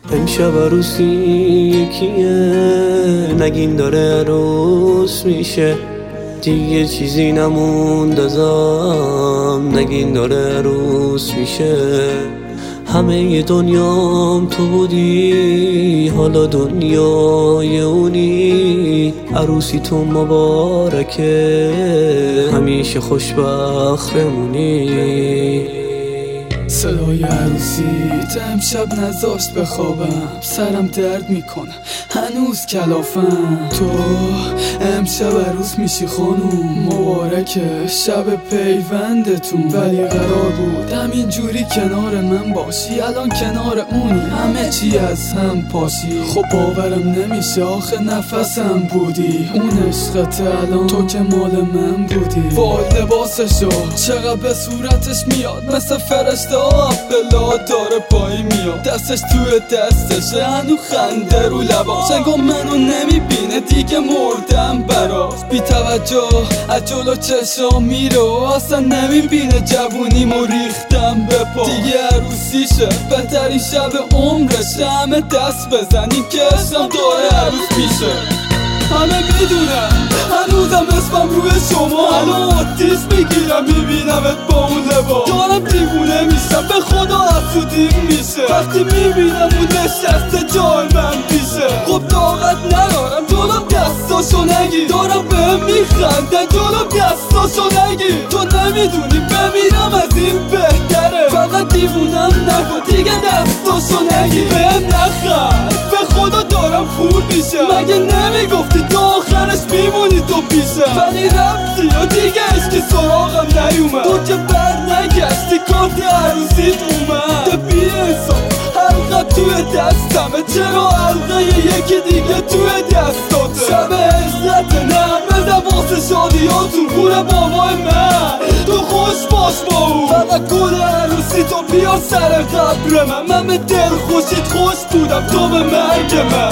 امشب عروسی یکیه، نگین داره عروس میشه، دیگه چیزی نموند ازم، نگین داره عروس میشه. همه دنیام تو بودی، حالا دنیای اونی، عروسی تو مبارکه، همیشه خوشبخت بمونی. صدای عروسیت امشب نذاشت بخوابم، سرم درد میکنه هنوز کلافم. تو امشب عروس میشی خانوم، مبارکه شب پیوندتون. ولی قرار بود همینجوری کنار من باشی، الان کنار اونی، همه چی از هم پاشی. خب باورم نمیشه آخه نفسم بودی، اون عشقت الان تو که مال من بودی. با لباسشو چقدر به صورتش میاد، مثل فرشته بلا داره پایی میاد، دستش توی دستشه هنو خنده رو لباش، انگار منو نمیبینه دیگه مردم براش. بی توجه از جلو چشام میره، اصلا نمیبینه جوونیمو ریختم به پا. دیگه عروسیشه بهترین شب عمرشه، همه دست بزنیم که عشقم داره عروس میشه. همه میدونم هنوزم اسمم روی شما، الان آتیش میگیرم میبینمت با اون لباس، دارم دیوونه میشم به خدا حسودیم میشه وقتی میبینم اون نشسته جای من پیشه. خب طاقت ندارم جلوم دستاشو نگیر، دارم بهم میخنده جلوم دستاشو نگیر. تو نمیدونی بمیرم از این بهتره، فقط دیوونم نکن دیگه دستاشو نگیر. بهم نخند به خدا دارم پول میشه، مگه نمیگفتی تا آخرش میمونی تو پیشه؟ ولی رفتی و دیگه اشکی سراغم نیومد، تو که بر نگشتی کارت عروسیت اومد. بی حساب حلقه توی دستمه، چرا حلقه یکی دیگه توی دستاته؟ شب عزت نه بزن واسه شادیاتون خونه بابای من، تو خوش باش با اون. فقط گل عروسی تو بیار سر قبر من به دل خوشید خوش بودم تو به مرگ من.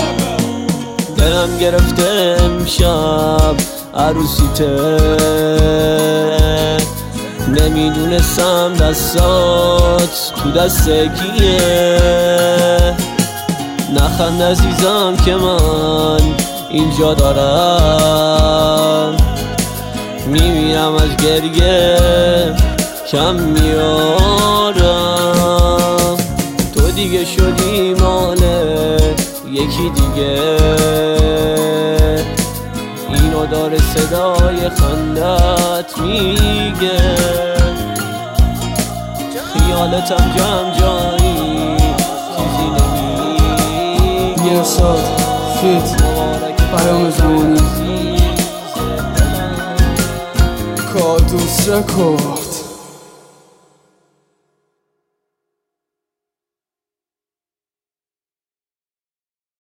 دلم گرفته امشب عروسیته، نمیدونستم دستات تو دست کیه. نخند عزیزم که من اینجا دارم، میمیرم از گریه کم میارم. تو دیگه شدی مال یکی دیگه، اینو داره صدای خندت میگه. خیالتم جمع جایی چیزی نمیگه. یرساد فیت پیام زمانی کادوس رکورد.